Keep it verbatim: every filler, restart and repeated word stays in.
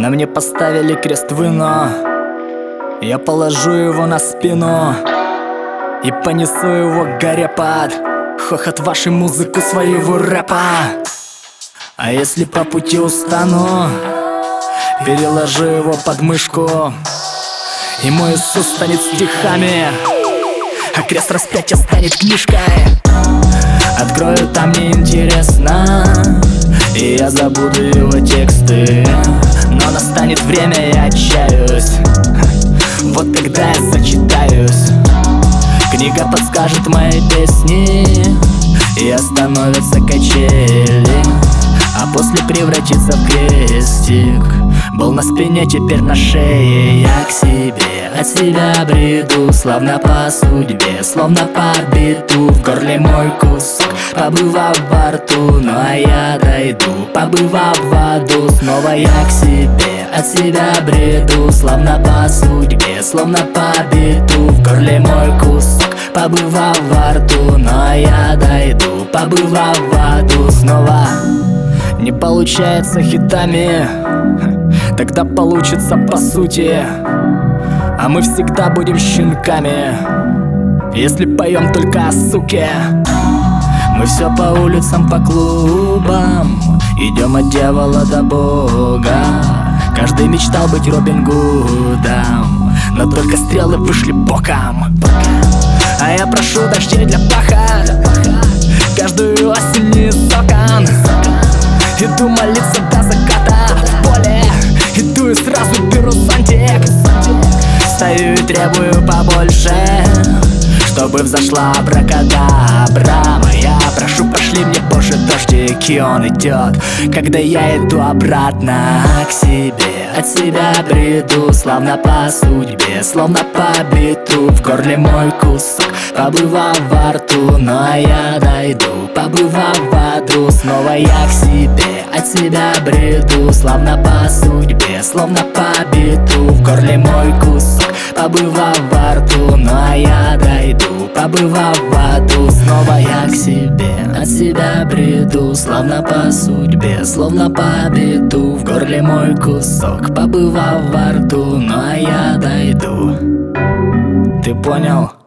На мне поставили крест вино, я положу его на спину и понесу его к горе под хохот вашей музыку своего рэпа. А если по пути устану, переложу его под мышку, и мой Иисус станет стихами, а крест распятия станет книжкой. Открою, там мне интересно, и я забуду его тексты. Но настанет время, я отчаюсь, вот тогда я зачитаюсь. Книга подскажет мои песни, и остановятся качели, а после превратится в крестик. Был на спине, теперь на шее. Я к себе, от себя бреду, словно по судьбе, словно по биту. В горле мой кусок, побывав во рту, ну а я дойду, побывав в аду. Снова я к себе, от себя бреду, словно по судьбе, словно по биту. В горле мой кусок, побывав во рту, ну а я дойду, побывав в аду. Снова не получается хитами, тогда получится по сути. А мы всегда будем щенками, если поем только о суке. Мы все по улицам, по клубам, идем от дьявола до Бога. Каждый мечтал быть Робин Гудом, но только стрелы вышли боком. А я прошу дождей для паха, каждую осень из окон. Иду молиться до заката, в поле иду и сразу беру зонтик. Стою и требую побольше, чтобы взошла абракадабра моя. Прошу, пошли мне позже дождик, и он идет, когда я иду обратно к себе. От себя бреду, словно по судьбе, словно по биту. В горле мой кусок, побывав во рту, ну а я дойду, побывав в аду. Снова я к себе, от себя бреду, словно по судьбе, словно по биту. В горле мой кусок, побывав во рту, ну а я дойду, побывав в аду. Снова я к себе, от себя бреду, словно по судьбе, словно по биту. В горле мой кусок, побывав во рту, ну а я дойду. Ты понял?